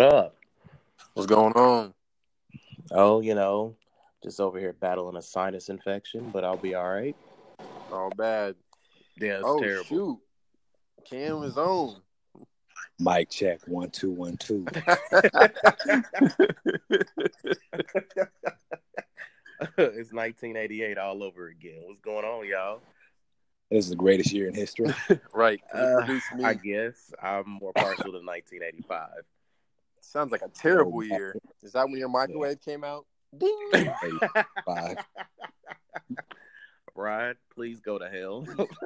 What up? What's going on? Oh, just over here battling a sinus infection, but I'll be all right. All bad. Yeah, it's Oh, terrible. shoot. Cam is on. Mic check 1 2 1 2. It's 1988 all over again. What's going on, y'all? This is the greatest year in history. Right. Can you produce me? I guess I'm more partial to 1985. Sounds like a terrible year. Is that when your microwave came out? Ding. 85. Ryan, please go to hell.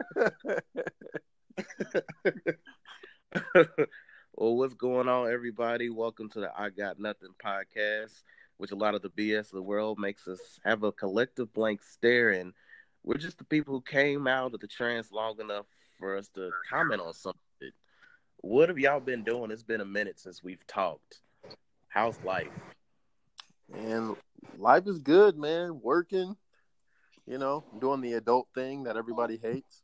Well, what's going on, everybody? Welcome to the I Got Nothing podcast, which a lot of the BS of the world makes us have a collective blank stare, and we're just the people who came out of the trance long enough for us to comment on something. What have y'all been doing? It's been a minute since we've talked. How's life? And life is good, man. Working, doing the adult thing that everybody hates.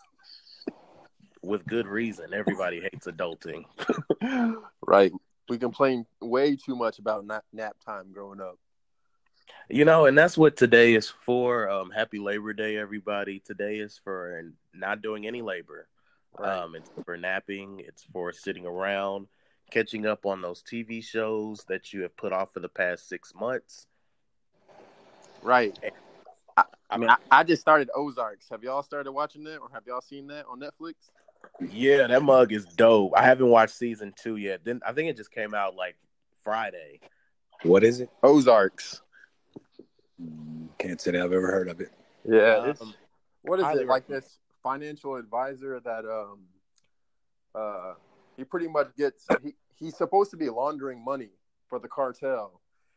With good reason. Everybody hates adulting. Right. We complain way too much about nap time growing up. And that's what today is for. Happy Labor Day, everybody. Today is for not doing any labor. Right. It's for napping. It's for sitting around, catching up on those TV shows that you have put off for the past 6 months. Right. I just started Ozarks. Have y'all started watching that, or have y'all seen that on Netflix? Yeah, that mug is dope. I haven't watched season 2 yet. I think it just came out like Friday. What is it? Ozarks. Can't say that I've ever heard of it. Yeah. What is it? Like this financial advisor that he pretty much gets he's supposed to be laundering money for the cartel.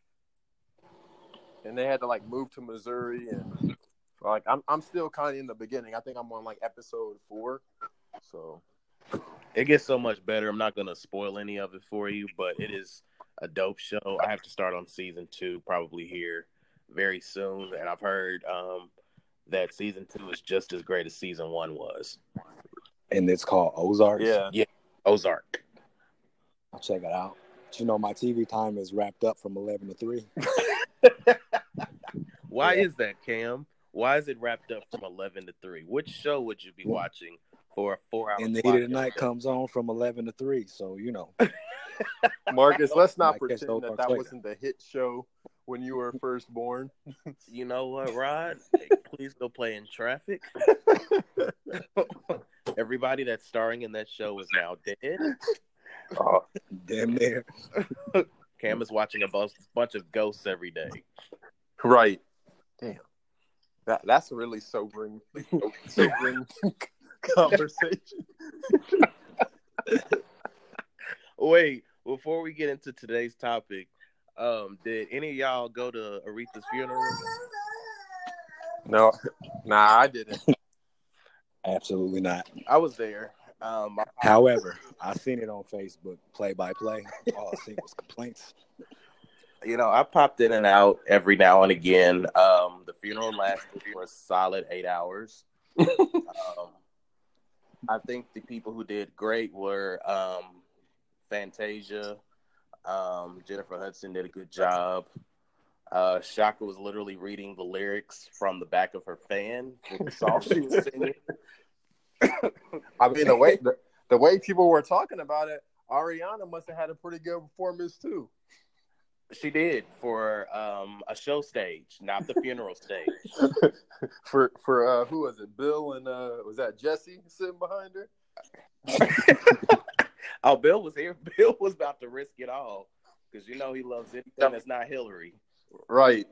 And they had to move to Missouri, and I'm still kind of in the beginning. I think I'm on episode 4. So it gets so much better. I'm not going to spoil any of it for you, but it is a dope show. I have to start on season 2 probably here very soon, and I've heard that season 2 is just as great as season 1 was. And it's called Ozarks? Yeah, Ozark. I'll check it out. But my TV time is wrapped up from 11 to 3. Why is that, Cam? Why is it wrapped up from 11 to 3? Which show would you be watching for a 4-hour And the Heat of the Night comes on from 11 to 3, so Marcus, let's not pretend that wasn't the hit show when you were first born. You know what, Rod? Please go play in traffic. Everybody that's starring in that show is now dead. Oh, damn near. Cam is watching a bunch of ghosts every day. Right. Damn. That's a really sobering conversation. Wait, before we get into today's topic, did any of y'all go to Aretha's funeral? No. Nah, I didn't. Absolutely not. I was there. However, I seen it on Facebook, play-by-play. All I seen was complaints. I popped in and out every now and again. The funeral lasted for a solid 8 hours. I think the people who did great were Fantasia. Jennifer Hudson did a good job. Shaka was literally reading the lyrics from the back of her fan for the song she was singing. I mean, the way people were talking about it, Ariana must have had a pretty good performance too. She did for a show stage, not the funeral stage. for who was it? Bill and was that Jesse sitting behind her? Oh, Bill was here. Bill was about to risk it all because he loves anything that's not Hillary. Right.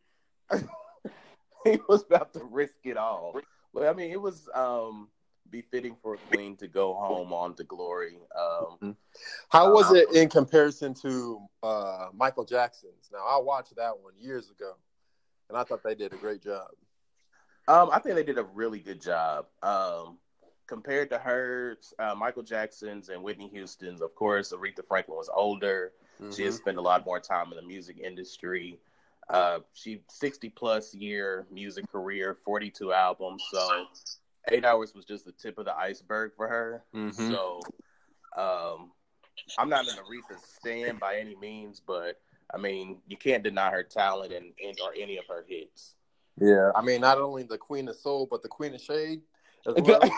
He was about to risk it all. But I mean, it was befitting for a queen to go home on to glory. How was it in comparison to Michael Jackson's? Now, I watched that one years ago, and I thought they did a great job. I think they did a really good job. Compared to hers, Michael Jackson's and Whitney Houston's, of course, Aretha Franklin was older. Mm-hmm. She has spent a lot more time in the music industry. She 60-plus year music career, 42 albums, so 8 hours was just the tip of the iceberg for her. Mm-hmm. So I'm not an Aretha stan by any means, but I mean, you can't deny her talent and or any of her hits. Yeah, I mean, not only the Queen of Soul, but the Queen of Shade as well.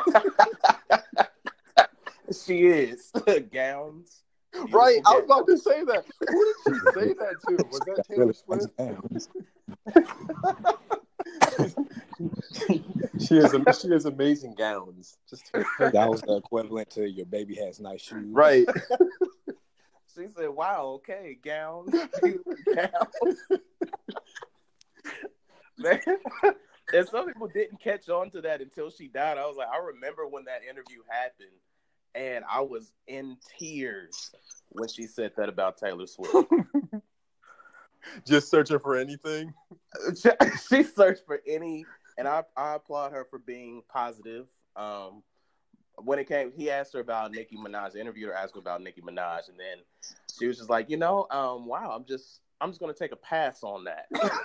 She is. Gowns. Right, I was gowns. about to say that. Who did she say that to? Was that Taylor Swift? She has amazing gowns. That was the equivalent to your baby has nice shoes. Right. She said, "Wow, okay, gowns, beautiful gowns." Man. And some people didn't catch on to that until she died. I was like, I remember when that interview happened, and I was in tears when she said that about Taylor Swift. Just searching for anything. She searched for any, and I applaud her for being positive. When it came, he asked her about Nicki Minaj. The interviewer asked her about Nicki Minaj, and then she was just like, wow, I'm just gonna take a pass on that.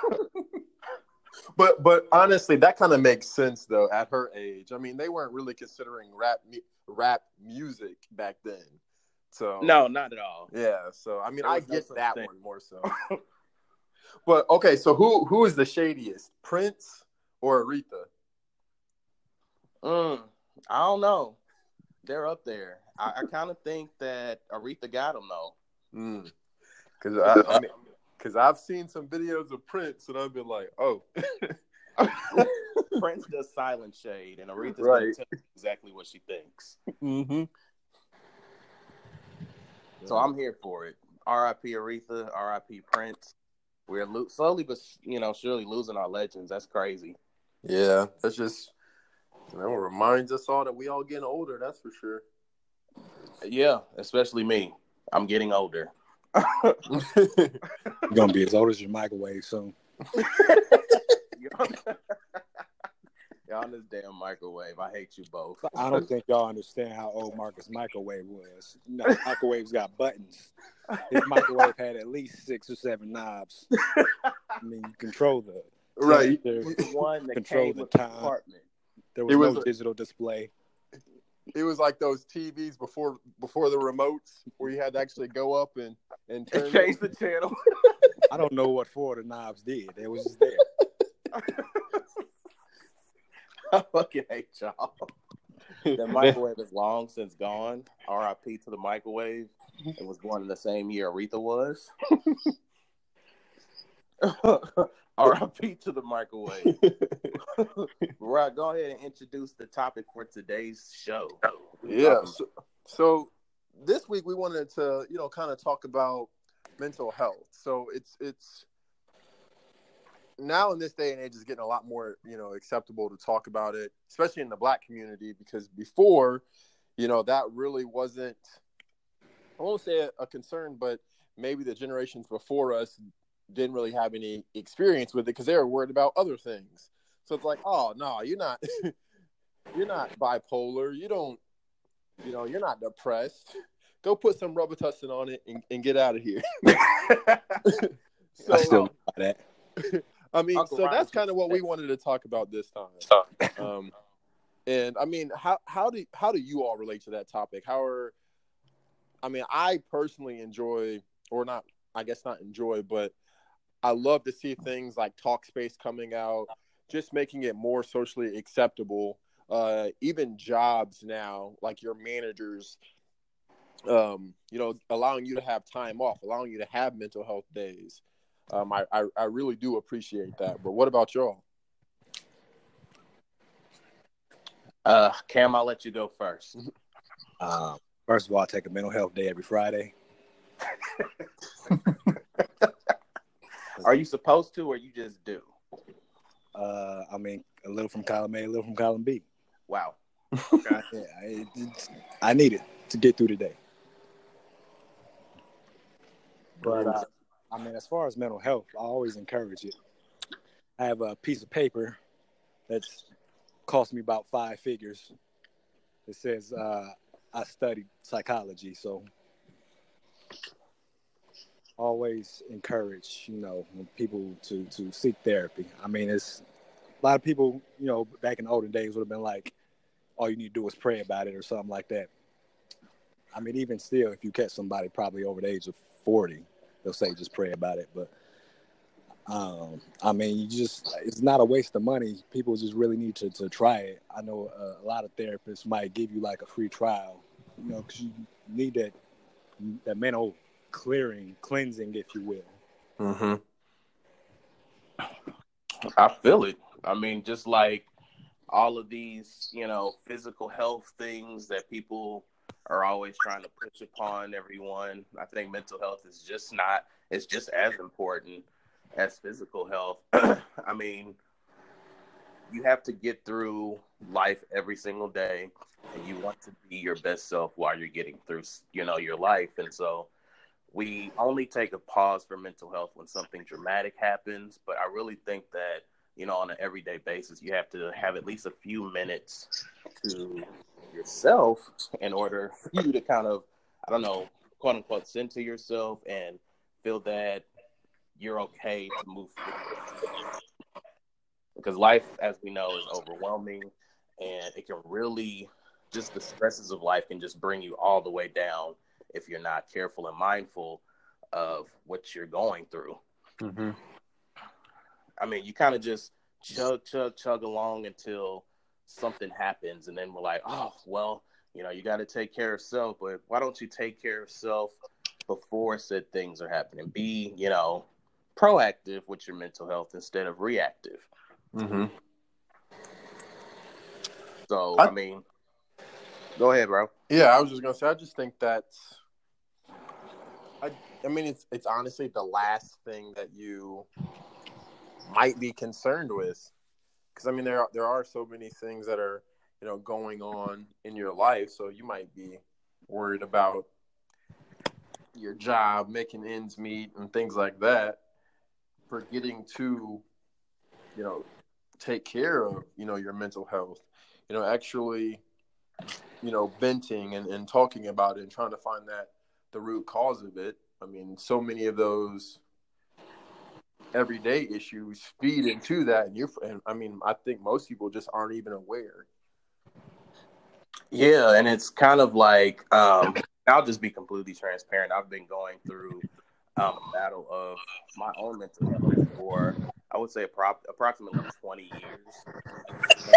But honestly, that kind of makes sense though. At her age, I mean, they weren't really considering rap music back then. So no, not at all. Yeah. So I mean, I get that thing. one more so. But okay, so who is the shadiest, Prince or Aretha? I don't know. They're up there. I kind of think that Aretha got them though. Because I've seen some videos of Prince and I've been like, oh. Prince does silent shade, and Aretha's right. going to tell you exactly what she thinks. Mm-hmm. So I'm here for it. R.I.P. Aretha, R.I.P. Prince. We're slowly but surely losing our legends. That's crazy. Yeah, that's just reminds us all that we all getting older. That's for sure. Yeah, especially me. I'm getting older. You're gonna be as old as your microwave soon. Y'all in this damn microwave. I hate you both. I don't think y'all understand how old Marcus' microwave was. Microwaves got buttons. His microwave had at least 6 or 7 knobs. I mean, you control the right. One that control came the with time. The apartment. There was no digital display. It was like those TVs before the remotes where you had to actually go up and turn change the channel. I don't know what 4 of the knobs did. It was just there. I fucking hate y'all. The microwave is long since gone. R.I.P. to the microwave. It was born in the same year Aretha was. R.I.P. to the microwave. Right, go ahead and introduce the topic for today's show. Yeah. So this week we wanted to, kind of talk about mental health. So it's now in this day and age, it's getting a lot more, acceptable to talk about it, especially in the Black community, because before, that really wasn't, I won't say a concern, but maybe the generations before us didn't really have any experience with it because they were worried about other things. So it's like, oh no, you're not bipolar. You're not depressed. Go put some Robitussin on it and get out of here. I still know that. I mean, Uncle so that's kind of what we wanted to talk about this time. And I mean, how do you all relate to that topic? I personally enjoy, or not, I guess not enjoy, but I love to see things like Talkspace coming out, just making it more socially acceptable. Even jobs now, like your managers, allowing you to have time off, allowing you to have mental health days. I really do appreciate that. But what about y'all? Cam, I'll let you go first. First of all, I take a mental health day every Friday. Are you supposed to, or you just do? I mean, a little from column A, a little from column B. Wow. Okay. Yeah, I need it to get through the day. But I mean, as far as mental health, I always encourage it. I have a piece of paper that's cost me about 5 figures. It says I studied psychology, so always encourage, people to seek therapy. I mean, it's a lot of people, back in the olden days would have been like, all you need to do is pray about it or something like that. I mean, even still, if you catch somebody probably over the age of 40, they'll say just pray about it. But I mean, it's not a waste of money. People just really need to try it. I know a lot of therapists might give you like a free trial, you know, because you need that mental cleansing, if you will. Mm-hmm. I feel it. I mean, just like all of these, you know, physical health things that people are always trying to push upon everyone. I think mental health is just it's just as important as physical health. I mean, you have to get through life every single day, and you want to be your best self while you're getting through, you know, your life. And so we only take a pause for mental health when something dramatic happens. But I really think that, you know, on an everyday basis, you have to have at least a few minutes to yourself in order for you to kind of, I don't know, quote unquote, center yourself and feel that you're okay to move forward. Because life, as we know, is overwhelming, and it can really, just the stresses of life can just bring you all the way down if you're not careful and mindful of what you're going through. Mm-hmm. I mean, you kind of just chug along until something happens, and then we're like, oh, well, you know, you got to take care of self, but why don't you take care of self before said things are happening? Be, you know, proactive with your mental health instead of reactive. Mm-hmm. So, I mean, go ahead, bro. Yeah, I was just gonna say, I just think that's, I mean, it's honestly the last thing that you might be concerned with, because I mean, there are so many things that are, you know, going on in your life, so you might be worried about your job, making ends meet, and things like that, forgetting to, you know, take care of, you know, your mental health, you know, actually, you know, venting and talking about it and trying to find the root cause of it. I mean, so many of those everyday issues feed into that, and I mean, I think most people just aren't even aware. Yeah, and it's kind of like, I'll just be completely transparent. I've been going through a battle of my own mental health for, I would say, approximately 20 years.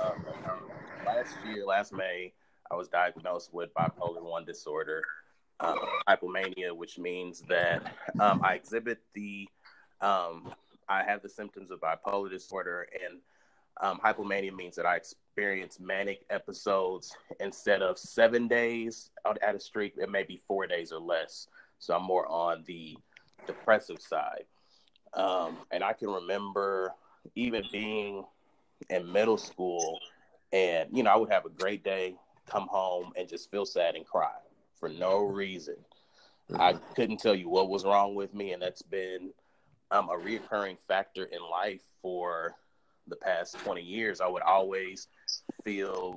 And, last May, I was diagnosed with bipolar 1 disorder, hypomania, which means that I exhibit I have the symptoms of bipolar disorder, and hypomania means that I experience manic episodes instead of 7 days at a streak. It may be 4 days or less. So I'm more on the depressive side. And I can remember even being in middle school, and, you know, I would have a great day, come home and just feel sad and cry for no reason. Mm-hmm. I couldn't tell you what was wrong with me, and that's been a reoccurring factor in life for the past 20 years. I would always feel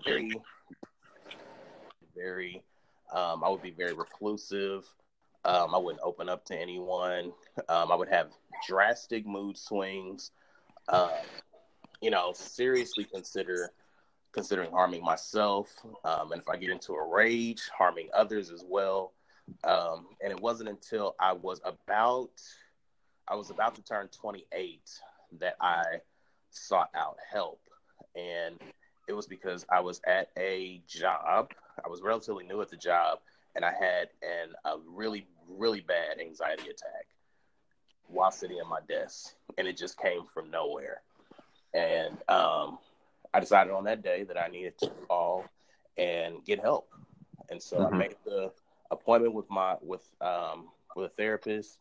I would be very reclusive. I wouldn't open up to anyone. I would have drastic mood swings. You know, seriously considering harming myself. And if I get into a rage, harming others as well. And it wasn't until I was about to turn 28 that I sought out help. And it was because I was at a job. I was relatively new at the job, and I had a really, really bad anxiety attack while sitting at my desk, and it just came from nowhere. And I decided on that day that I needed to call and get help. And so I made the appointment with a therapist,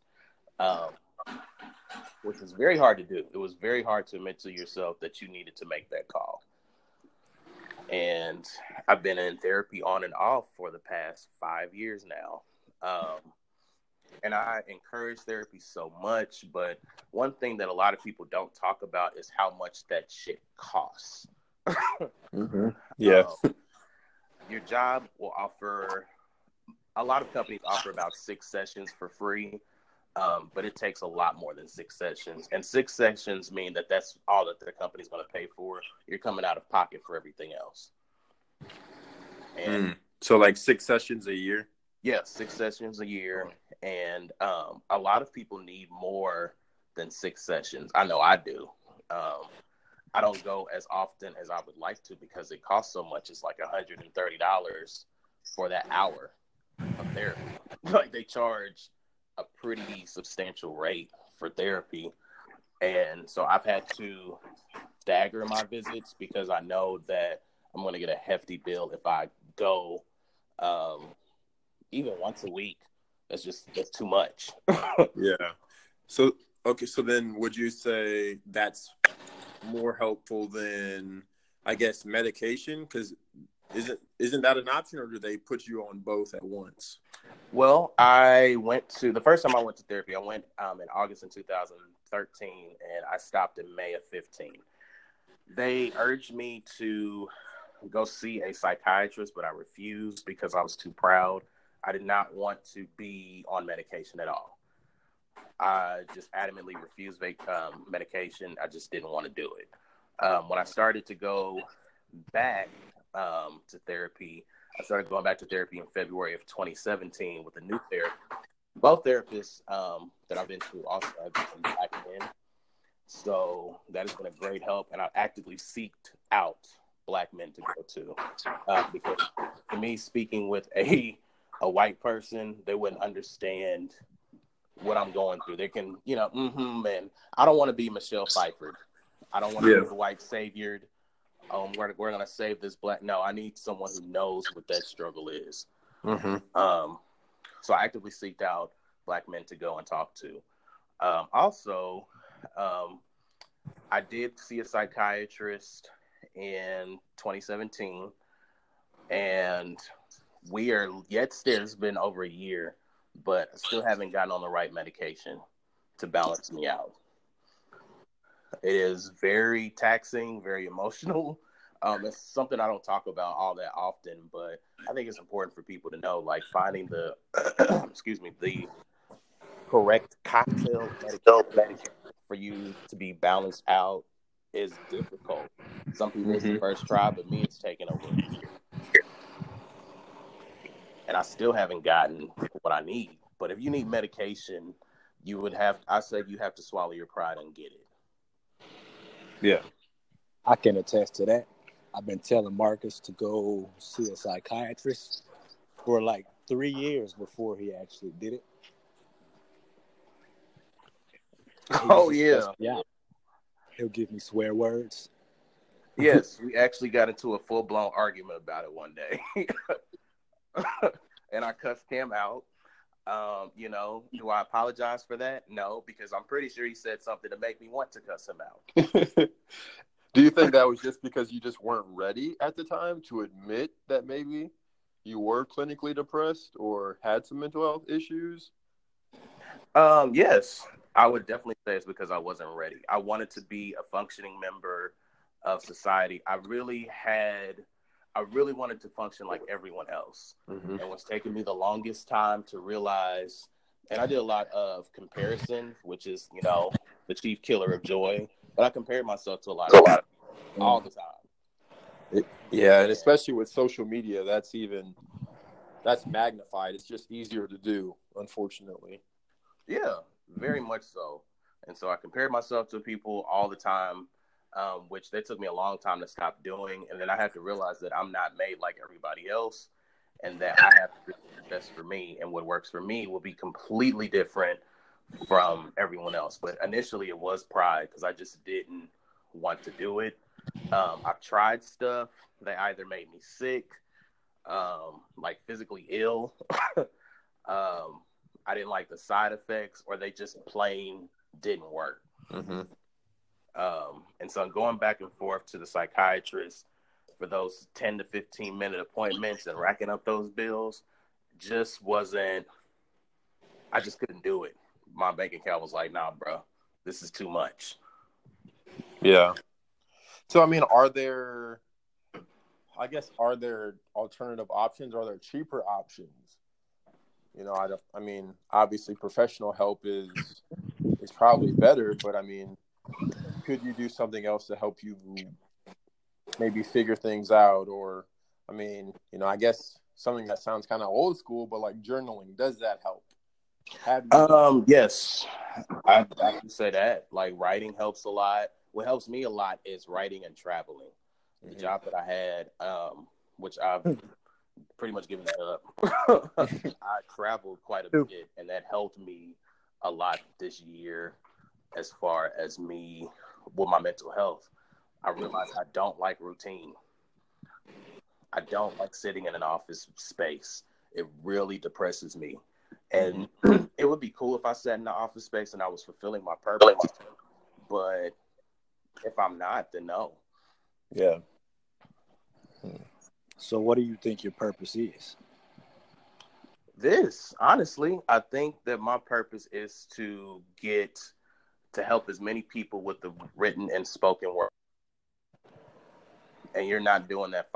which was very hard to do. It was very hard to admit to yourself that you needed to make that call. And I've been in therapy on and off for the past 5 years now. And I encourage therapy so much, but one thing that a lot of people don't talk about is how much that shit costs. Yeah. Your job will offer, a lot of companies offer about 6 sessions for free. But it takes a lot more than 6 sessions. And 6 sessions mean that that's all that the company's going to pay for. You're coming out of pocket for everything else. And so like 6 sessions a year? Yeah, 6 sessions a year, and a lot of people need more than 6 sessions. I know I do. I don't go as often as I would like to because it costs so much. It's like $130 for that hour of therapy. Like they charge a pretty substantial rate for therapy, and so I've had to stagger my visits because I know that I'm going to get a hefty bill if I go. Even once a week, that's too much. Yeah. So, okay. So then would you say that's more helpful than, I guess, medication? Because isn't that an option, or do they put you on both at once? Well, the first time I went to therapy, I went in August in 2013, and I stopped in May of 15. They urged me to go see a psychiatrist, but I refused because I was too proud. I did not want to be on medication at all. I just adamantly refused medication. I just didn't want to do it. When I started to go back to therapy, I started going back to therapy in February of 2017 with a new therapist. Both therapists that I've been to also have been back in. So that has been a great help, and I've actively seeked out Black men to go to because to me, speaking with a white person, they wouldn't understand what I'm going through. They can, and I don't want to be Michelle Pfeiffer. I don't want to be the white savior. We're going to save this Black. No, I need someone who knows what that struggle is. Mm-hmm. So I actively seeked out Black men to go and talk to. Also, I did see a psychiatrist in 2017, and it's been over a year, but I still haven't gotten on the right medication to balance me out. It is very taxing, very emotional. It's something I don't talk about all that often, but I think it's important for people to know, like finding the, the correct cocktail medication for you to be balanced out is difficult. Some people it's the first try, but me, it's taken over a year. And I still haven't gotten what I need. But if you need medication, I say you have to swallow your pride and get it. Yeah. I can attest to that. I've been telling Marcus to go see a psychiatrist for like 3 years before he actually did it. Oh, yeah. Yeah. He'll give me swear words. Yes, we actually got into a full-blown argument about it one day. And I cussed him out. Do I apologize for that? No, because I'm pretty sure he said something to make me want to cuss him out. Do you think that was just because you just weren't ready at the time to admit that maybe you were clinically depressed or had some mental health issues? Yes, I would definitely say it's because I wasn't ready. I wanted to be a functioning member of society. I really wanted to function like everyone else. Mm-hmm. And what's taken me the longest time to realize, and I did a lot of comparison, which is, the chief killer of joy, but I compared myself to a lot of people all the time. And especially with social media, that's magnified. It's just easier to do, unfortunately. Yeah, very much so. And so I compared myself to people all the time, which they took me a long time to stop doing. And then I had to realize that I'm not made like everybody else and that I have to do what's best for me. And what works for me will be completely different from everyone else. But initially it was pride because I just didn't want to do it. I've tried stuff that either made me sick, like physically ill. I didn't like the side effects, or they just plain didn't work. Mm-hmm. And so going back and forth to the psychiatrist for those 10 to 15 minute appointments and racking up those bills I just couldn't do it. My bank account was like, nah, bro, this is too much. Yeah. So, are there alternative options? Are there cheaper options? Obviously professional help is probably better, but could you do something else to help you maybe figure things out? Or, I guess something that sounds kind of old school, but like journaling, does that help? Yes, I can say that. Like writing helps a lot. What helps me a lot is writing and traveling. The job that I had, which I've pretty much given that up. I traveled quite a bit, and that helped me a lot this year as far as me with my mental health. I realized I don't like routine. I don't like sitting in an office space. It really depresses me. And it would be cool if I sat in the office space and I was fulfilling my purpose. But if I'm not, then no. Yeah. So what do you think your purpose is? Honestly, I think that my purpose is to help as many people with the written and spoken word. And you're not doing that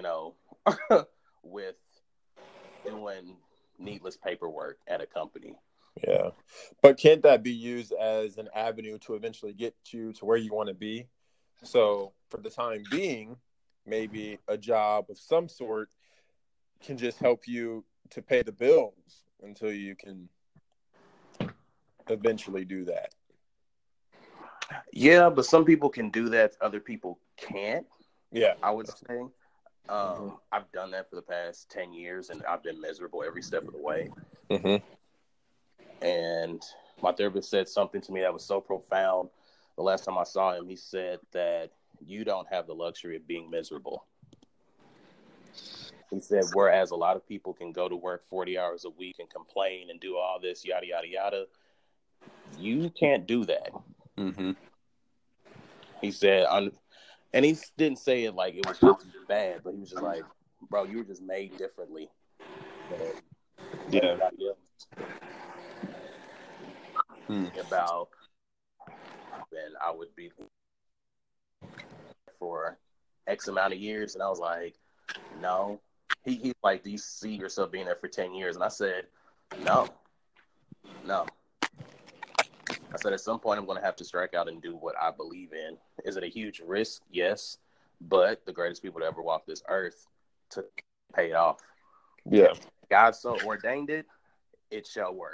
with doing needless paperwork at a company. Yeah. But can't that be used as an avenue to eventually get you to where you want to be? So for the time being, maybe a job of some sort can just help you to pay the bills until you can eventually do that. Yeah, but some people can do that. Other people can't. Yeah. I would say. I've done that for the past 10 years, and I've been miserable every step of the way. And my therapist said something to me that was so profound. The last time I saw him, he said that you don't have the luxury of being miserable. He said, whereas a lot of people can go to work 40 hours a week and complain and do all this, yada, yada, yada, you can't do that. He said, and he didn't say it like it was just bad, but he was just like, bro, you were just made differently than everybody else. About, and I would be for X amount of years, and I was like, no. He's like, do you see yourself being there for 10 years? And I said, no. I said, at some point, I'm going to have to strike out and do what I believe in. Is it a huge risk? Yes. But the greatest people to ever walk this earth to pay it off. Yeah. If God so ordained it, it shall work.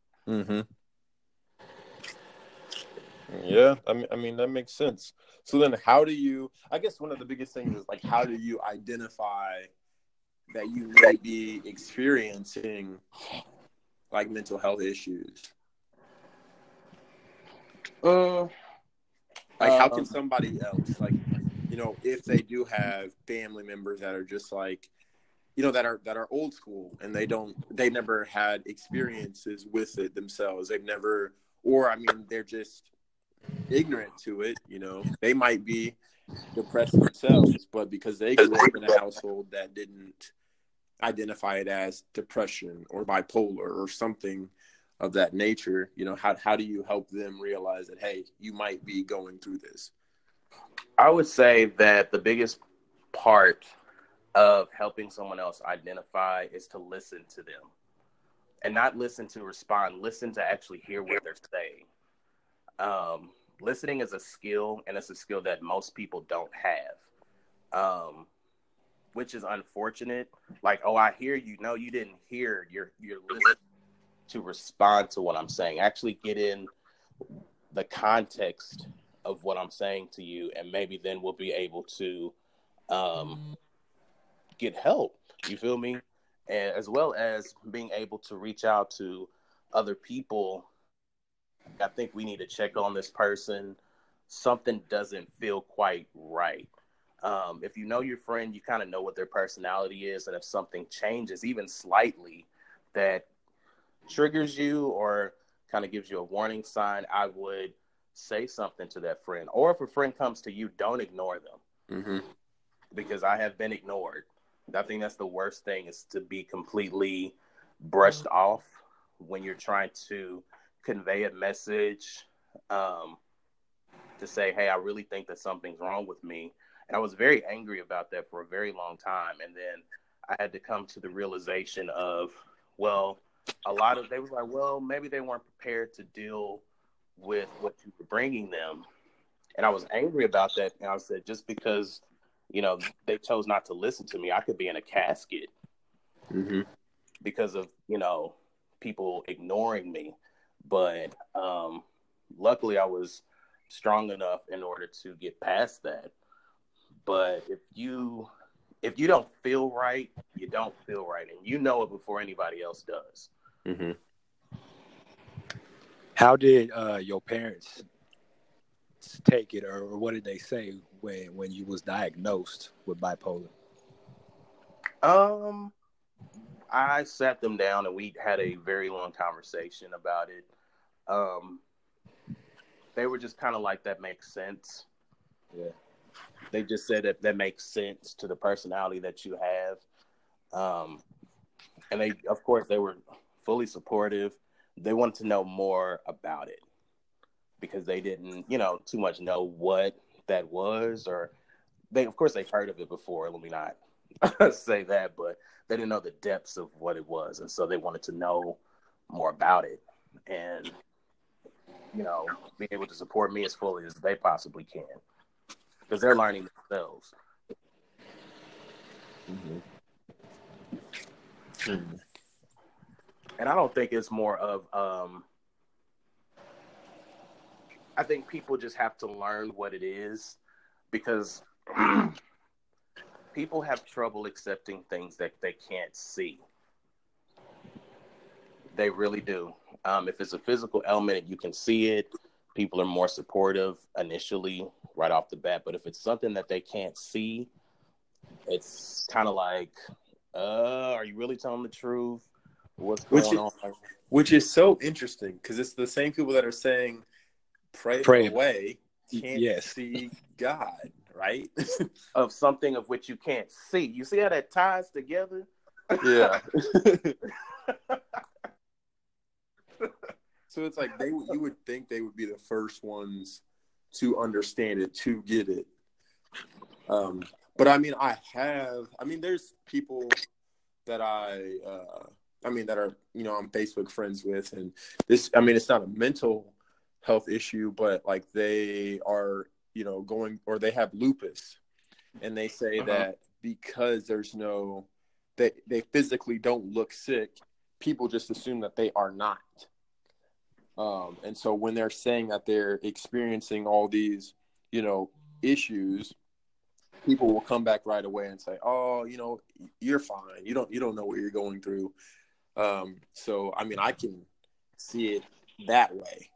Yeah. I mean, that makes sense. So then how do you, I guess one of the biggest things is like, how do you identify that you may be experiencing like mental health issues? Like, how can somebody else, like, if they do have family members that are just like, that are old school and they never had experiences with it themselves. They're just ignorant to it. They might be depressed themselves, but because they grew up in a household that didn't identify it as depression or bipolar or something of that nature, how do you help them realize that, hey, you might be going through this? I would say that the biggest part of helping someone else identify is to listen to them and not listen to respond, listen to actually hear what they're saying. Listening is a skill, and it's a skill that most people don't have, which is unfortunate. Like, oh, I hear you. No, you didn't hear. You're listening to respond to what I'm saying. Actually get in the context of what I'm saying to you, and maybe then we'll be able to get help. You feel me? And as well as being able to reach out to other people. I think we need to check on this person. Something doesn't feel quite right. If you know your friend, you kind of know what their personality is. And if something changes, even slightly, that triggers you or kind of gives you a warning sign, I would say something to that friend. Or if a friend comes to you, don't ignore them. Because I have been ignored. I think that's the worst thing, is to be completely brushed off when you're trying to convey a message, to say, hey, I really think that something's wrong with me. And I was very angry about that for a very long time. And then I had to come to the realization of, well, they was like, well, maybe they weren't prepared to deal with what you were bringing them. And I was angry about that. And I said, just because, they chose not to listen to me, I could be in a casket Mm-hmm. because of, people ignoring me. But luckily I was strong enough in order to get past that. But if you don't feel right, you don't feel right, and you know it before anybody else does. Mm-hmm. How did your parents take it, or what did they say when you was diagnosed with bipolar? I sat them down and we had a very long conversation about it. They were just kind of like, that makes sense. Yeah. They just said that makes sense to the personality that you have. And they, of course, they were fully supportive. They wanted to know more about it because they didn't, too much know what that was, or of course, they've heard of it before. Let me not say that, but they didn't know the depths of what it was. And so they wanted to know more about it and, be able to support me as fully as they possibly can because they're learning themselves. Mm-hmm. And I don't think it's more of, I think people just have to learn what it is because people have trouble accepting things that they can't see. They really do. If it's a physical ailment and you can see it, people are more supportive initially right off the bat. But if it's something that they can't see, it's kind of like, are you really telling the truth? What's going on? Which is so interesting because it's the same people that are saying, pray away, can't see God, right? Of something of which you can't see. You see how that ties together? Yeah. So it's like you would think they would be the first ones to understand it, to get it. But I mean, there's people that that are, I'm Facebook friends with, and this, it's not a mental health issue, but like they are, going, or they have lupus, and they say that because they physically don't look sick, people just assume that they are not. And so when they're saying that they're experiencing all these, issues, people will come back right away and say, "Oh, you're fine. You don't know what you're going through." So I can see it that way.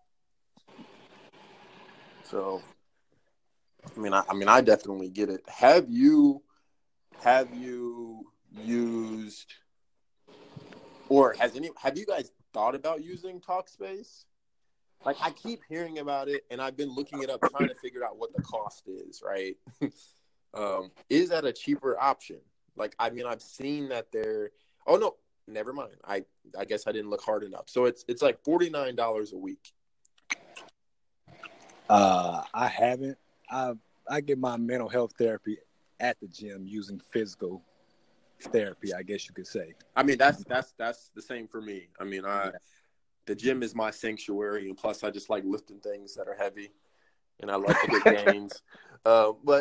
So, I definitely get it. Have you used, or have you guys thought about using Talkspace? Like, I keep hearing about it, and I've been looking it up, trying to figure out what the cost is, right? Is that a cheaper option? Like, I've seen that oh no, never mind. I guess I didn't look hard enough. So it's like $49 a week. I haven't. I get my mental health therapy at the gym using physical therapy, I guess you could say. That's the same for me. The gym is my sanctuary, and plus I just like lifting things that are heavy, and I like to get gains. But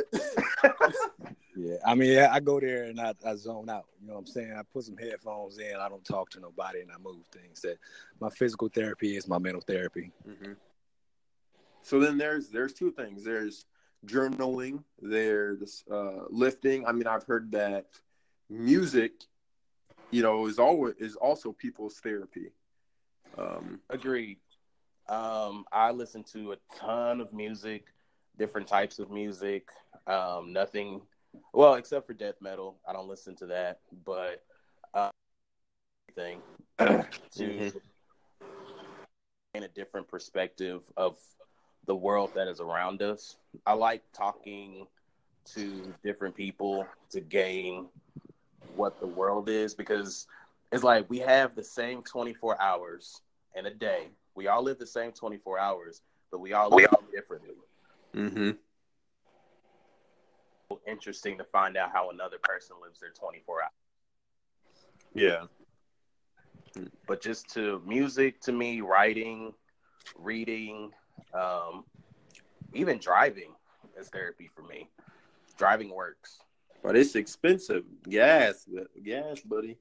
yeah, I go there and I zone out. You know what I'm saying? I put some headphones in. I don't talk to nobody, and I move things. That my physical therapy is my mental therapy. Mm-hmm. So then there's two things. There's journaling. There's lifting. I've heard that music, is also people's therapy. Agreed. I listen to a ton of music, different types of music. Nothing, well, except for death metal. I don't listen to that, but everything to gain a different perspective of the world that is around us. I like talking to different people to gain what the world is, because it's like we have the same 24 hours in a day. We all live the same 24 hours, but we all live differently. Mm-hmm. Interesting to find out how another person lives their 24 hours. Yeah. But just to music, to me, writing, reading, even driving is therapy for me. Driving works. But it's expensive. Gas, buddy.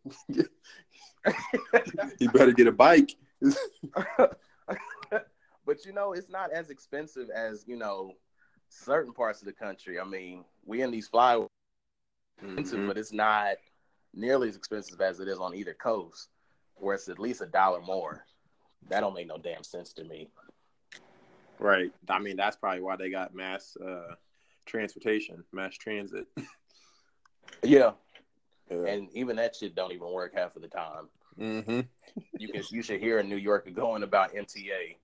You better get a bike. But it's not as expensive as certain parts of the country. I mean, we in these flyways, but it's not nearly as expensive as it is on either coast, where it's at least $1 more. That don't make no damn sense to me. Right. I mean, that's probably why they got mass transportation, mass transit. Yeah. And even that shit don't even work half of the time. Mm-hmm. You should hear in New York going about MTA.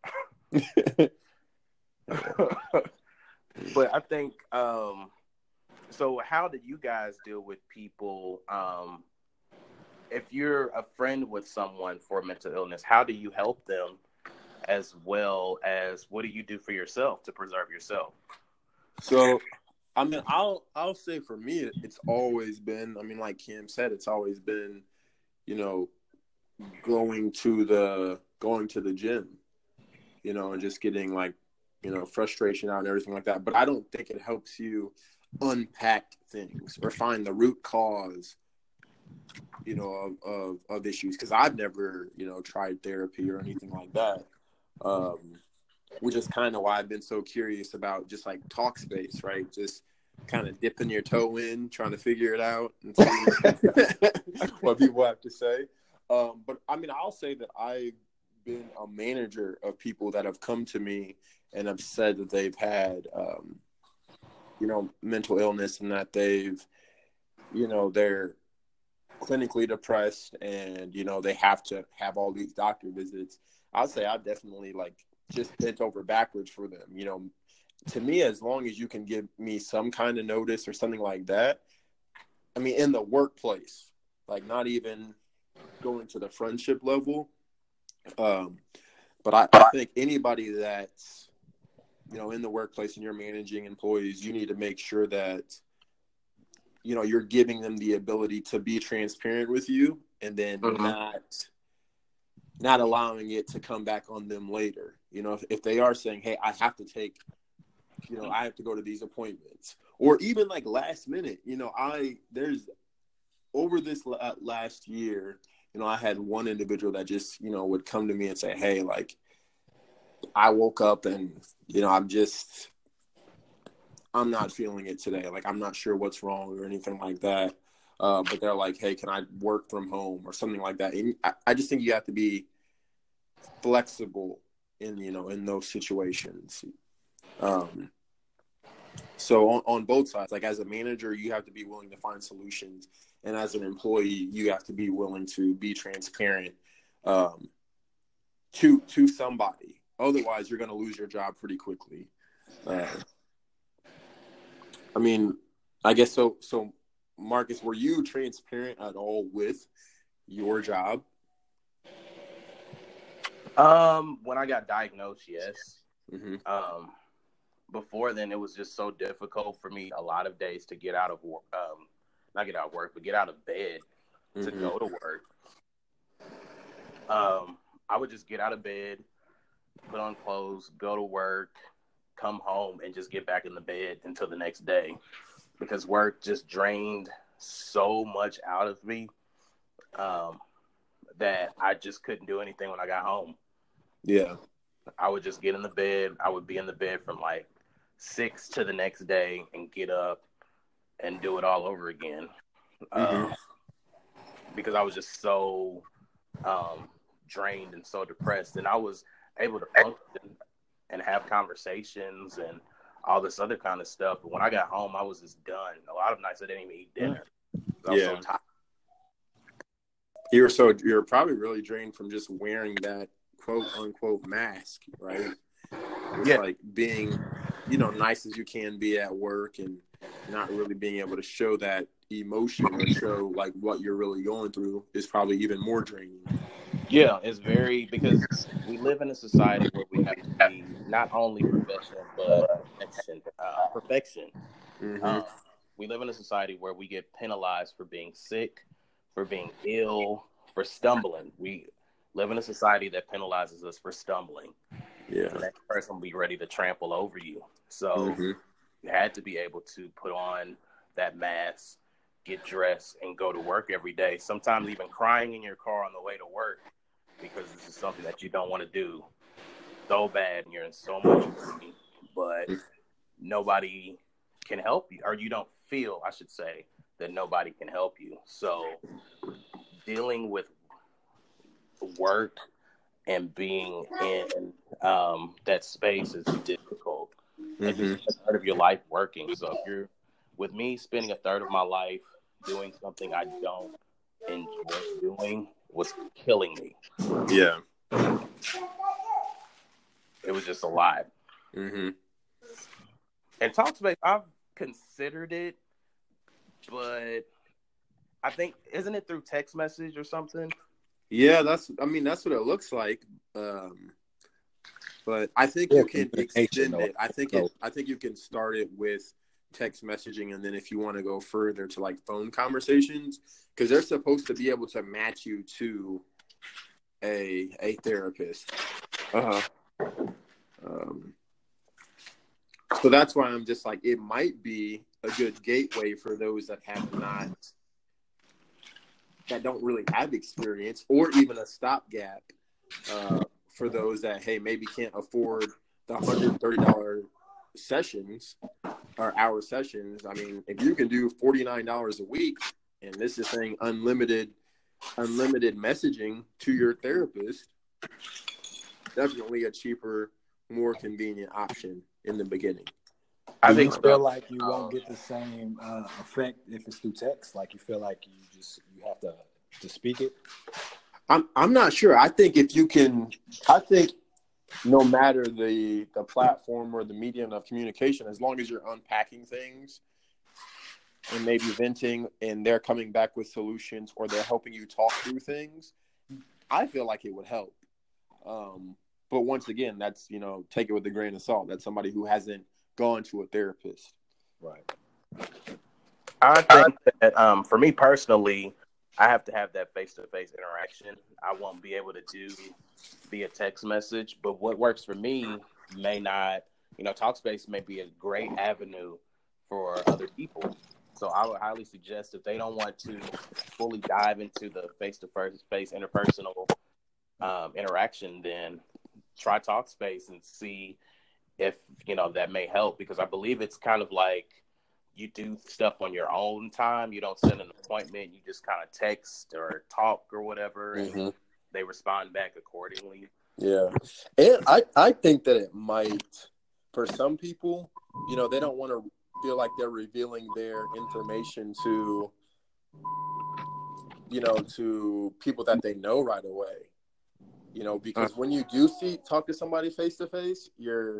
But I think so how did you guys deal with people if you're a friend with someone for mental illness, how do you help them, as well as what do you do for yourself to preserve yourself? So, I mean, I'll say for me, it's always been, I mean, like Kim said, it's always been, going to the gym, and just getting like, frustration out and everything like that. But I don't think it helps you unpack things or find the root cause, of issues. Because I've never, tried therapy or anything like that. Which is kind of why I've been so curious about just like Talkspace, right? Just kind of dipping your toe in, trying to figure it out and see what people have to say. But I mean, I'll say that I've been a manager of people that have come to me and have said that they've had, mental illness, and that they've, they're clinically depressed, and, they have to have all these doctor visits. I'll say I've definitely just bent over backwards for them. To me, as long as you can give me some kind of notice or something like that, I mean, in the workplace, not even going to the friendship level. But I think anybody that's, in the workplace and you're managing employees, you need to make sure that, you're giving them the ability to be transparent with you, and then not allowing it to come back on them later. If they are saying, hey, I have to take, I have to go to these appointments, or even last minute, there's over this last year, I had one individual that just, would come to me and say, hey, I woke up and, I'm not feeling it today. I'm not sure what's wrong or anything like that. But they're like, hey, can I work from home or something like that? And I just think you have to be flexible in those situations. So on both sides, as a manager, you have to be willing to find solutions. And as an employee, you have to be willing to be transparent to somebody. Otherwise, you're going to lose your job pretty quickly. I mean, I guess so. So, Marcus, were you transparent at all with your job? When I got diagnosed, yes. Mm-hmm. Before then, it was just so difficult for me a lot of days to get out of work, not get out of work, but get out of bed to go to work. I would just get out of bed, put on clothes, go to work, come home, and just get back in the bed until the next day, because work just drained so much out of me that I just couldn't do anything when I got home. Yeah. I would just get in the bed. I would be in the bed from 6 to the next day and get up and do it all over again. Because I was just so drained and so depressed, and I was able to function and have conversations and all this other kind of stuff. But when I got home, I was just done. A lot of nights I didn't even eat dinner. I was so tired. You're probably really drained from just wearing that quote unquote mask, right? It's being, nice as you can be at work and not really being able to show that emotion or show what you're really going through is probably even more draining. Yeah, it's because we live in a society where we have to be not only professional, but perfection. We live in a society where we get penalized for being sick, for being ill, for stumbling. We live in a society that penalizes us for stumbling. Yeah. The next person will be ready to trample over you. So you had to be able to put on that mask, get dressed, and go to work every day. Sometimes even crying in your car on the way to work because this is something that you don't want to do so bad and you're in so much pain, but nobody can help you, or you don't feel, I should say, that nobody can help you. So dealing with work and being in that space is difficult. And you spend a third of your life working. So if you're with me, spending a third of my life doing something I don't enjoy doing was killing me. Yeah. It was just a lot. Mm-hmm. And Talkspace, I've considered it, but I think, isn't it through text message or something? Yeah, that's what it looks like. But I think you can extend it. I think you can start it with text messaging, and then if you want to go further to like phone conversations, because they're supposed to be able to match you to a therapist. So that's why I'm just like, it might be a good gateway for those that don't really have experience, or even a stopgap for those that, hey, maybe can't afford the $130 sessions or hour sessions. I mean, if you can do $49 a week, and this is saying unlimited messaging to your therapist, definitely a cheaper, more convenient option in the beginning. I think feel like you won't get the same effect if it's through text. Like you feel like you have to speak it. I'm not sure. I think no matter the platform or the medium of communication, as long as you're unpacking things and maybe venting, and they're coming back with solutions, or they're helping you talk through things, I feel like it would help. But once again, that's, take it with a grain of salt. That's somebody who hasn't gone to a therapist. Right. I think that for me personally, I have to have that face-to-face interaction. I won't be able to do via text message, but what works for me may not, Talkspace may be a great avenue for other people. So I would highly suggest, if they don't want to fully dive into the face-to-face interpersonal interaction, then try Talkspace and see if, that may help, because I believe it's kind of like you do stuff on your own time. You don't set an appointment. You just kind of text or talk or whatever, and they respond back accordingly. Yeah. And I think that it might, for some people, they don't want to feel like they're revealing their information to people that they know right away. Because when you do talk to somebody face to face, you're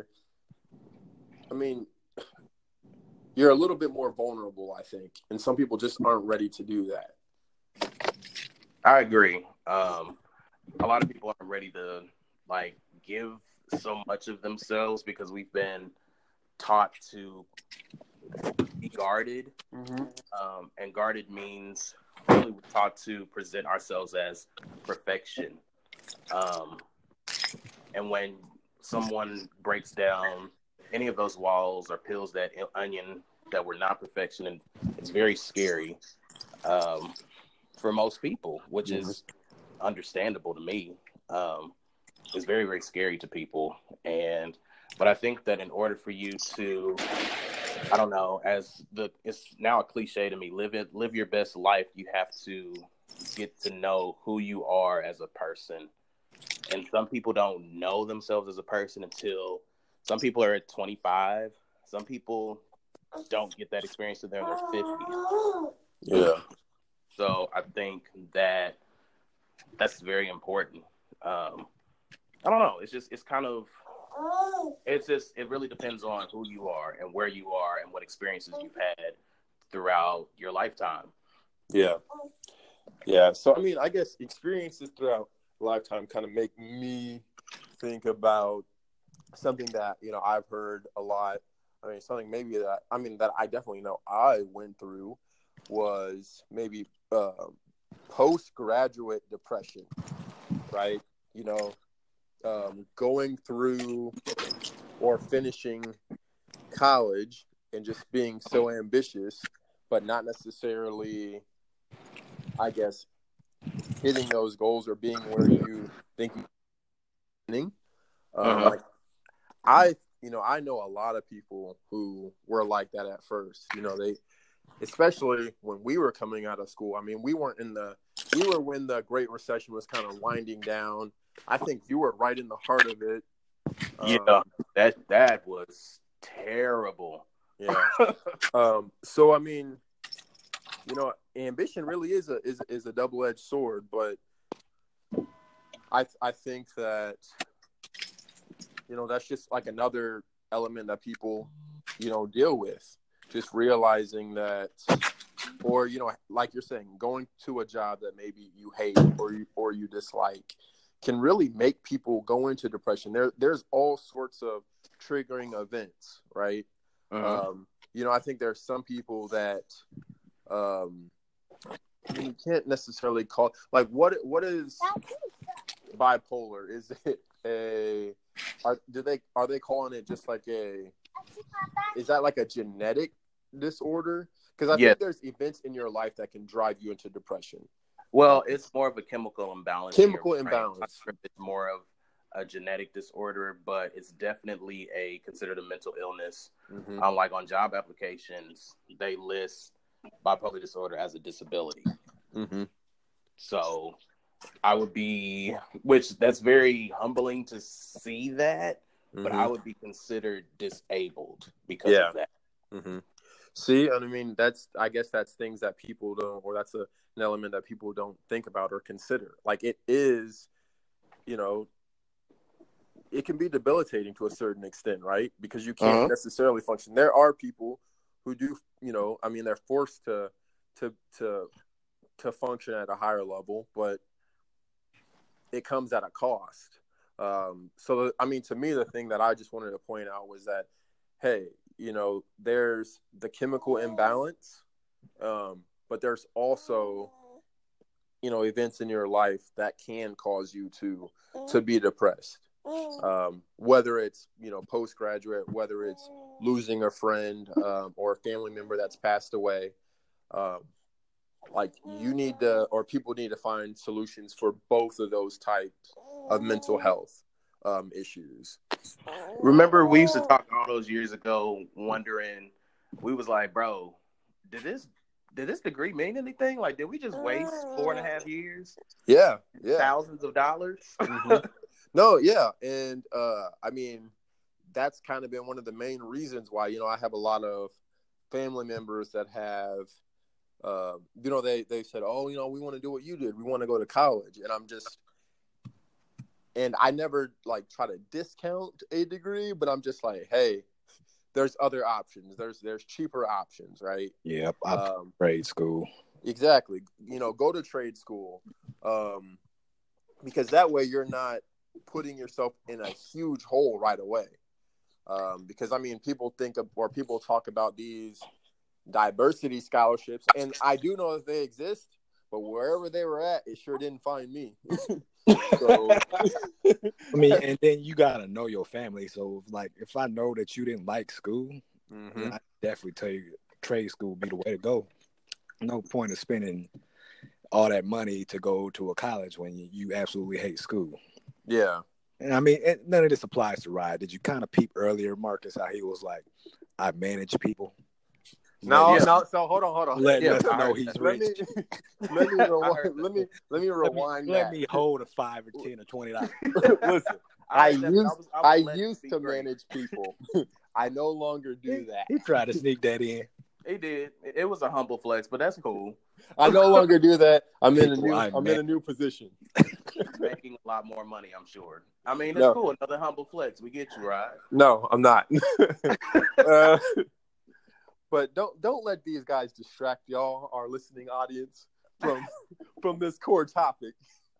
a little bit more vulnerable, I think. And some people just aren't ready to do that. I agree. A lot of people aren't ready to give so much of themselves, because we've been taught to be guarded. And guarded means really we're taught to present ourselves as perfection. And when someone breaks down any of those walls or peels that onion that we're not perfection, and it's very scary for most people, which is understandable to me. It's very, very scary to people. But I think that in order for you to, I don't know, it's now a cliche to me, live your best life, you have to get to know who you are as a person. And some people don't know themselves as a person until, some people are at 25. Some people don't get that experience until they're in their 50s. Yeah. So I think that's very important. I don't know. It really depends on who you are and where you are and what experiences you've had throughout your lifetime. Yeah. Yeah. So, I guess experiences throughout a lifetime kind of make me think about something that, I've heard a lot. Something maybe that I definitely know I went through was maybe postgraduate depression, right? Going through or finishing college and just being so ambitious but not necessarily, I guess, hitting those goals or being where you think you like I know a lot of people who were like that at first. They, especially when we were coming out of school. I mean, we were when the Great Recession was kind of winding down. I think you were right in the heart of it. Yeah, that was terrible. Yeah. So I mean, ambition really is a double-edged sword, but I think that that's just like another element that people deal with, just realizing that, or like you're saying, going to a job that maybe you hate or you dislike can really make people go into depression. There's all sorts of triggering events, right? I think there's some people that you can't necessarily call, like, what is bipolar? Is it are they calling it just like is that like a genetic disorder? Because I think there's events in your life that can drive you into depression. Well, it's more of a chemical imbalance. It's more of a genetic disorder, but it's definitely considered a mental illness. Like on job applications, they list bipolar disorder as a disability. So I would be, which that's very humbling to see that, but I would be considered disabled because of that. See, I mean, I guess that's things that people don't, or that's an element that people don't think about or consider. Like, it is, it can be debilitating to a certain extent, right? Because you can't necessarily function. There are people who do, I mean, they're forced to function at a higher level, but it comes at a cost. So, I mean, to me, the thing that I just wanted to point out was that, hey, there's the chemical imbalance, but there's also, events in your life that can cause you to be depressed. Whether it's, postgraduate, whether it's losing a friend or a family member that's passed away. Like, people need to find solutions for both of those types of mental health issues. Remember, we used to talk all those years ago, wondering, we was like, bro, did this degree mean anything? Like, did we just waste 4.5 years? Yeah. Thousands of dollars? No, yeah. And I mean, that's kind of been one of the main reasons why, I have a lot of family members that have, they said, oh, we want to do what you did. We want to go to college. And I never like try to discount a degree, but I'm just like, hey, there's other options. There's cheaper options, right? Yep. Trade school. Exactly. Go to trade school. Because that way you're not putting yourself in a huge hole right away. Because I mean, people talk about these diversity scholarships, and I do know that they exist, but wherever they were at, it sure didn't find me. So, I mean, and then you gotta know your family. So, like, if I know that you didn't like school, then I definitely tell you trade school would be the way to go. No point of spending all that money to go to a college when you absolutely hate school. Yeah. And I mean, none of this applies to Ryan. Did you kind of peep earlier, Marcus, how he was like, I manage people? No. So hold on. Let us know he's rich. Let me rewind. Let me hold a $5 or $10 or $20. Listen, I used to manage people. I no longer do that. He tried to sneak that in. He did. It was a humble flex, but that's cool. I no longer do that. I'm in a new position. Making a lot more money, I'm sure. I mean, it's cool. Another humble flex. We get you, right? No, I'm not. But don't let these guys distract y'all, our listening audience, from this core topic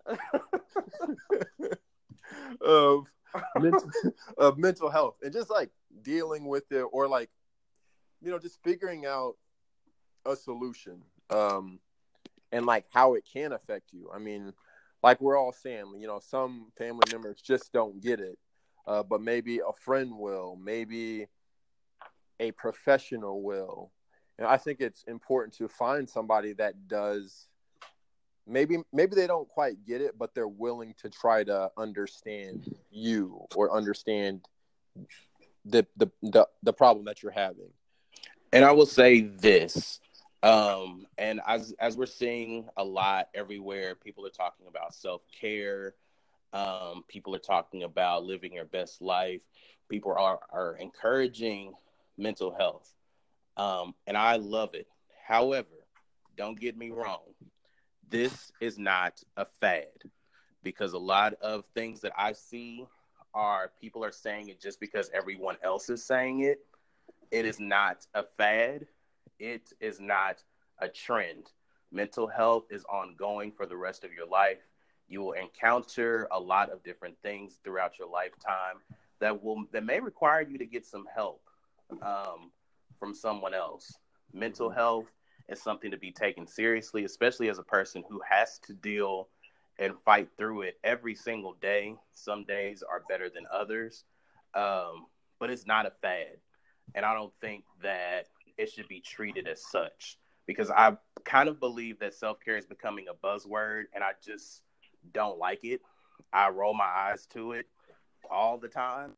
of mental health and just like dealing with it, or like, just figuring out a solution and like how it can affect you. I mean, like we're all saying, some family members just don't get it, but maybe a friend will, maybe a professional will, And I think it's important to find somebody that does. Maybe they don't quite get it, but they're willing to try to understand you or understand the problem that you're having. And I will say this, and as we're seeing a lot everywhere, people are talking about self-care. People are talking about living your best life. People are encouraging mental health. And I love it. However, don't get me wrong. This is not a fad, because a lot of things that I see are people are saying it just because everyone else is saying it. It is not a fad. It is not a trend. Mental health is ongoing for the rest of your life. You will encounter a lot of different things throughout your lifetime that may require you to get some help from someone else. Mental health is something to be taken seriously, especially as a person who has to deal and fight through it every single day. Some days are better than others, but it's not a fad. And I don't think that it should be treated as such, because I kind of believe that self-care is becoming a buzzword, and I just don't like it. I roll my eyes to it all the time.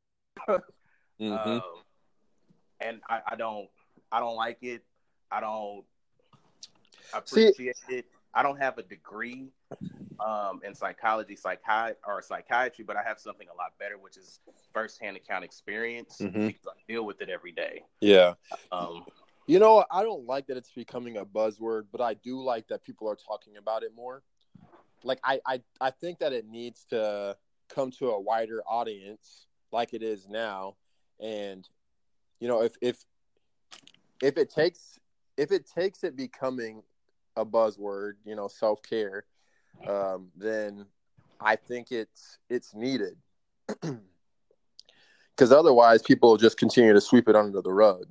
And I don't like it. I don't appreciate it. I don't have a degree in psychiatry, but I have something a lot better, which is firsthand account experience, because I deal with it every day. Yeah. You know, I don't like that it's becoming a buzzword, but I do like that people are talking about it more. Like, I think that it needs to come to a wider audience like it is now. And, you know, if it takes it becoming a buzzword, you know, self-care, then I think it's needed. Because otherwise people will just continue to sweep it under the rug.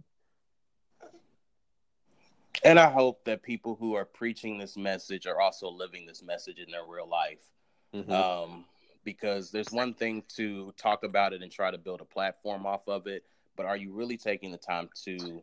And I hope that people who are preaching this message are also living this message in their real life. Because there's one thing to talk about it and try to build a platform off of it, but are you really taking the time to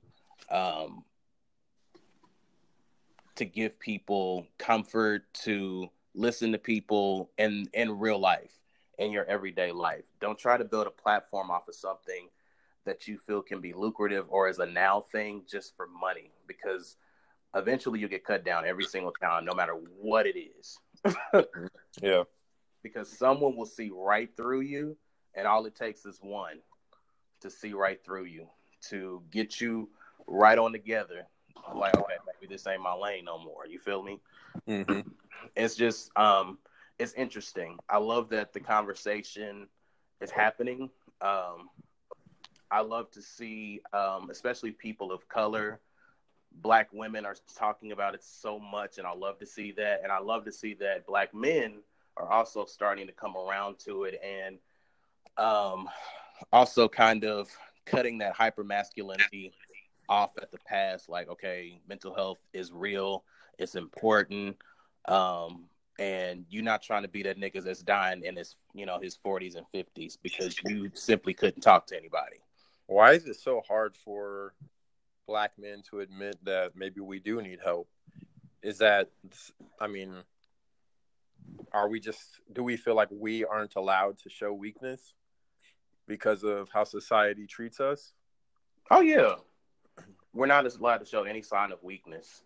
give people comfort, to listen to people in real life, in your everyday life? Don't try to build a platform off of something that you feel can be lucrative or is a now thing just for money, because eventually you'll get cut down every single time, no matter what it is. Yeah. Because someone will see right through you, and all it takes is one to see right through you, to get you right on together. Like, okay, maybe this ain't my lane no more. You feel me? It's just, it's interesting. I love that the conversation is happening. I love to see, especially people of color, Black women are talking about it so much, and I love to see that. And I love to see that Black men are also starting to come around to it, and also kind of cutting that hypermasculinity off at the past. Like, okay, mental health is real, it's important, and you're not trying to be that nigga that's dying in his 40s and 50s because you simply couldn't talk to anybody. Why is it so hard for Black men to admit that maybe we do need help? Is that, I mean, do we feel like we aren't allowed to show weakness because of how society treats us? Oh yeah, we're not allowed to show any sign of weakness.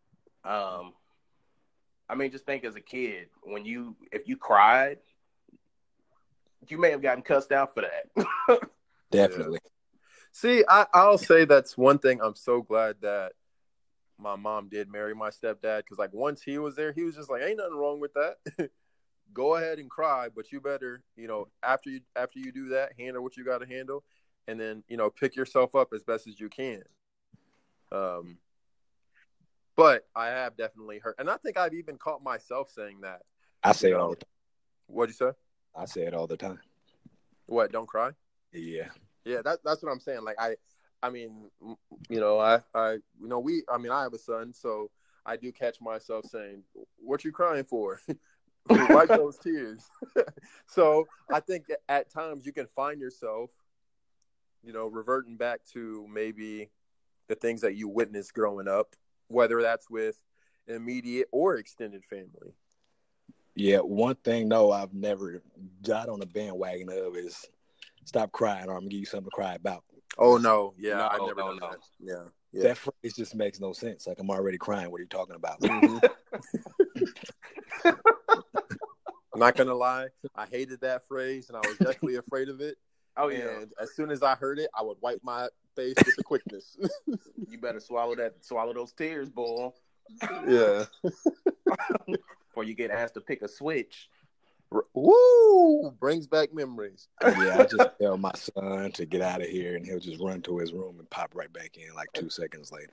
I mean, just think as a kid, if you cried, you may have gotten cussed out for that. Definitely. Yeah. See, I'll say that's one thing I'm so glad that my mom did marry my stepdad, because like once he was there, he was just like, ain't nothing wrong with that. Go ahead and cry, but you better, after you do that, handle what you got to handle, and then, pick yourself up as best as you can. But I have definitely heard, and I think I've even caught myself saying that. I say it all the time. What'd you say? I say it all the time. What? Don't cry? Yeah. Yeah, that's what I'm saying. Like I mean, I have a son, so I do catch myself saying, "What you crying for? Wipe those tears." So I think at times you can find yourself, reverting back to maybe the things that you witnessed growing up, whether that's with immediate or extended family. Yeah, one thing though I've never got on the bandwagon of is stop crying or I'm gonna give you something to cry about. Oh no, yeah, No, I've never no, done no. that. Yeah, yeah. That phrase just makes no sense. Like, I'm already crying. What are you talking about? Mhm. I'm not gonna lie, I hated that phrase and I was definitely afraid of it. Oh yeah, And as soon as I heard it, I would wipe my face with the quickness. you better swallow those tears, boy, Yeah. before you get asked to pick a switch. Woo! Brings back memories. Yeah, I just tell my son to get out of here, and he'll just run to his room and pop right back in like 2 seconds later.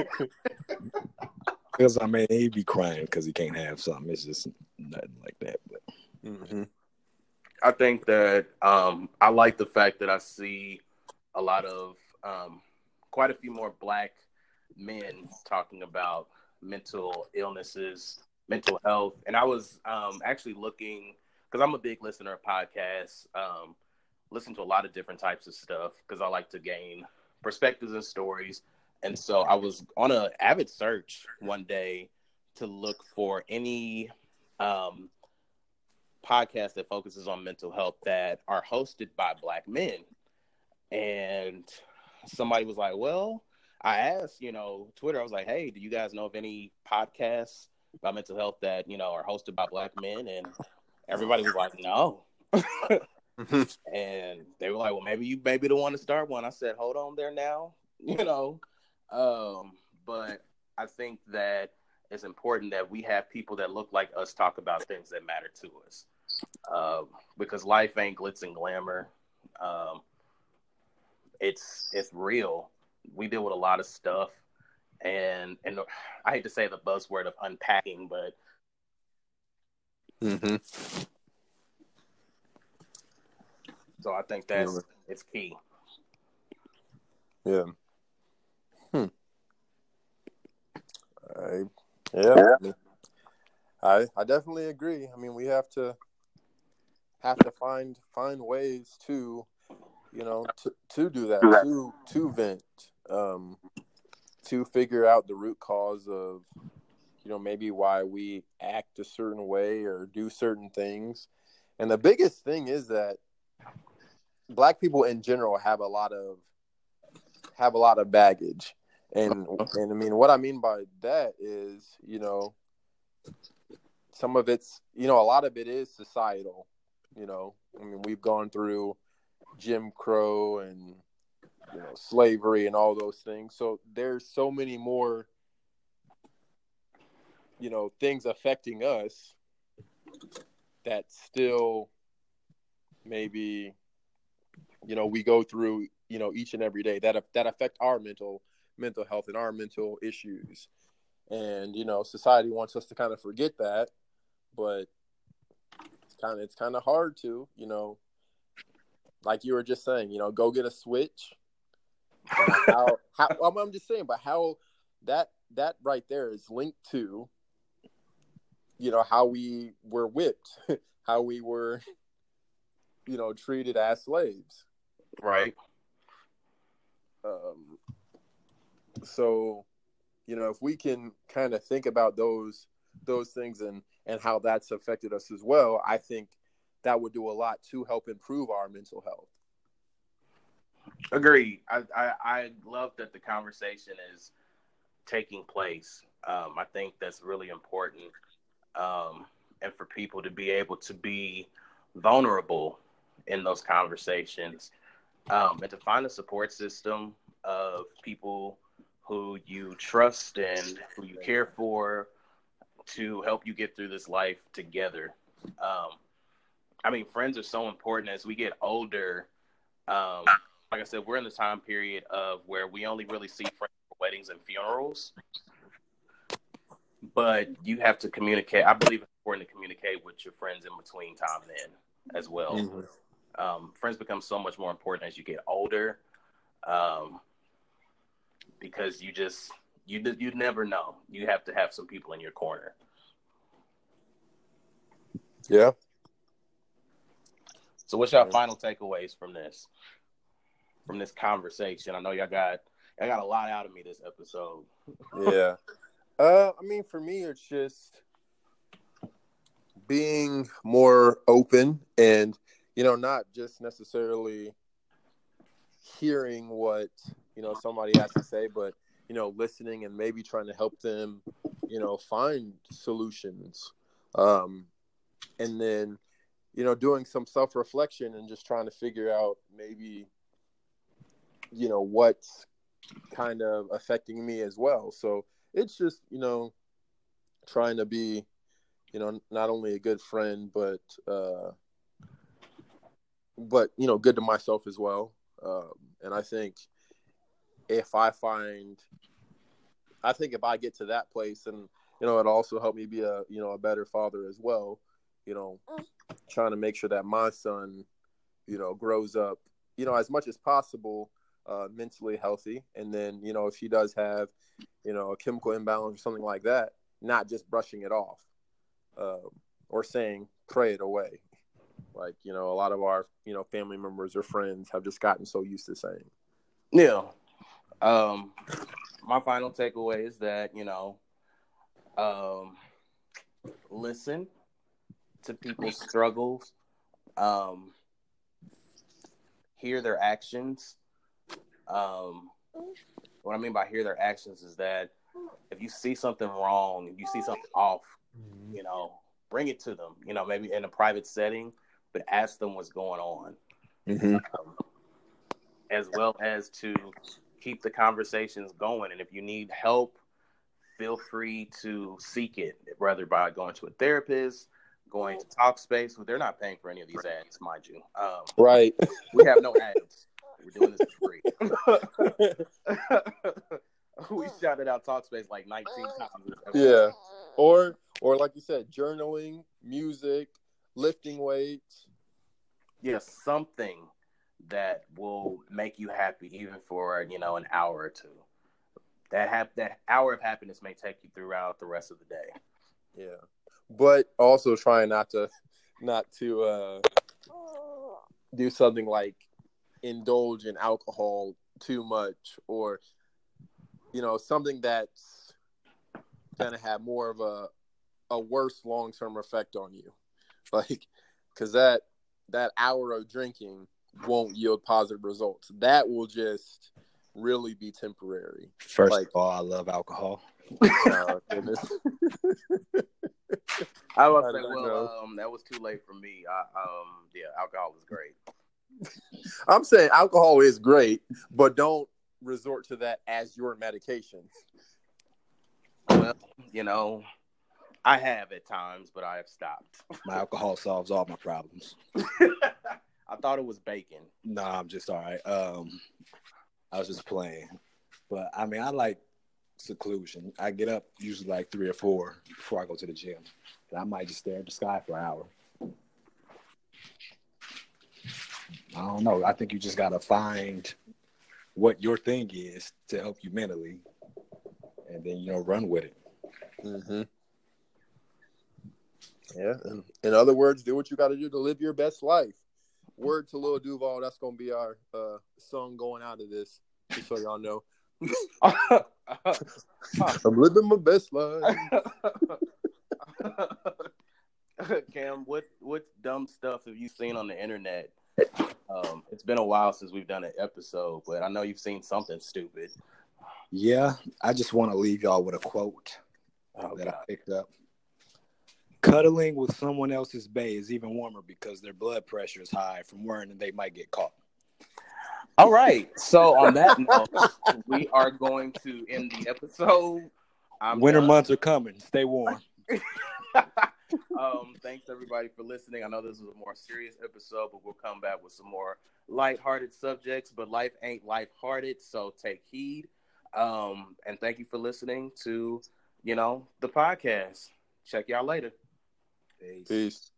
Because I mean, he'd be crying because he can't have something. It's just nothing like that. But Mm-hmm. I think that I like the fact that I see a lot of quite a few more Black men talking about mental illnesses, mental health. And I was actually looking, because I'm a big listener of podcasts, listen to a lot of different types of stuff because I like to gain perspectives and stories. And so I was on an avid search one day to look for any podcast that focuses on mental health that are hosted by Black men. And somebody was like, well, I asked, Twitter, I was like, hey, do you guys know of any podcasts about mental health that, are hosted by Black men? And everybody was like, no. And they were like, well, maybe you may be the one to start one. I said, hold on there now, but I think that it's important that we have people that look like us talk about things that matter to us. Because life ain't glitz and glamour. It's real. We deal with a lot of stuff, and I hate to say the buzzword of unpacking, but so I think it's key. Yeah. I definitely agree. I mean, we have to find ways to, to do that, to vent, to figure out the root cause of, maybe why we act a certain way or do certain things. And the biggest thing is that Black people in general have a lot of baggage. And I mean, what I mean by that is, some of it's, a lot of it is societal. I mean, we've gone through Jim Crow and, slavery and all those things. So there's so many more, things affecting us that still maybe, we go through, each and every day that affect our mental health and our mental issues. And, society wants us to kind of forget that, but it's kind of hard to, like you were just saying, go get a switch. How I'm just saying, but how that right there is linked to, how we were whipped, how we were, treated as slaves. Right. So, if we can kind of think about those things and how that's affected us as well, I think that would do a lot to help improve our mental health. Agreed. I love that the conversation is taking place. I think that's really important. And for people to be able to be vulnerable in those conversations, and to find a support system of people who you trust and who you care for to help you get through this life together. I mean, friends are so important as we get older. Like I said, we're in the time period of where we only really see friends for weddings and funerals. But you have to communicate. I believe it's important to communicate with your friends in between time then as well. Mm-hmm. Friends become so much more important as you get older, because you never know. You have to have some people in your corner. Yeah. So what's your final takeaways from this conversation? I know y'all got I got a lot out of me this episode. Yeah. I mean, for me, it's just being more open and, not just necessarily hearing what, somebody has to say, but, listening and maybe trying to help them, find solutions. And then, doing some self-reflection and just trying to figure out maybe, what's kind of affecting me as well. So it's just, trying to be, not only a good friend, but good to myself as well. And I think if I get to that place, and, it'll also help me be a better father as well, trying to make sure that my son, grows up, as much as possible, mentally healthy. And then, if he does have, a chemical imbalance or something like that, not just brushing it off, or saying, pray it away. Like, a lot of our, family members or friends have just gotten so used to saying. Yeah. My final takeaway is that, listen to people's struggles, hear their actions. What I mean by hear their actions is that if you see something wrong, if you see something off, bring it to them, maybe in a private setting, but ask them what's going on. Mm-hmm. As well as to keep the conversations going. And if you need help, feel free to seek it, whether by going to a therapist, going to Talkspace. They're not paying for any of these ads, mind you. Right. We have no ads. We're doing this for free. We shouted out Talkspace like 19 times. Yeah. Or like you said, journaling, music, lifting weights. Yeah, something that will make you happy, even for an hour or two. That hour of happiness may take you throughout the rest of the day. Yeah, but also trying not to do something like indulge in alcohol too much, or something that's gonna have more of a worse long-term effect on you, like, because that hour of drinking won't yield positive results. That will just really be temporary. First of all, I love alcohol. Goodness. I was say, that was too late for me. Alcohol is great. I'm saying alcohol is great, but don't resort to that as your medication. Well, I have at times, but I have stopped. My alcohol solves all my problems. I thought it was bacon. No, I'm just all right. I was just playing. But, I mean, I like seclusion. I get up usually like 3 or 4 before I go to the gym. And I might just stare at the sky for an hour. I don't know. I think you just got to find what your thing is to help you mentally. And then, run with it. Mm-hmm. Yeah. In other words, do what you got to do to live your best life. Word to Lil Duval. That's going to be our song going out of this, just so y'all know. I'm living my best life. Cam, what dumb stuff have you seen on the internet? It's been a while since we've done an episode, but I know you've seen something stupid. Yeah, I just want to leave y'all with a quote that I picked up. Cuddling with someone else's bae is even warmer because their blood pressure is high from worrying that they might get caught. All right. So on that note, we are going to end the episode. Winter months are coming. Stay warm. Thanks everybody for listening. I know this was a more serious episode, but we'll come back with some more lighthearted subjects. But life ain't lighthearted, so take heed. And thank you for listening to, the podcast. Check y'all later. Peace.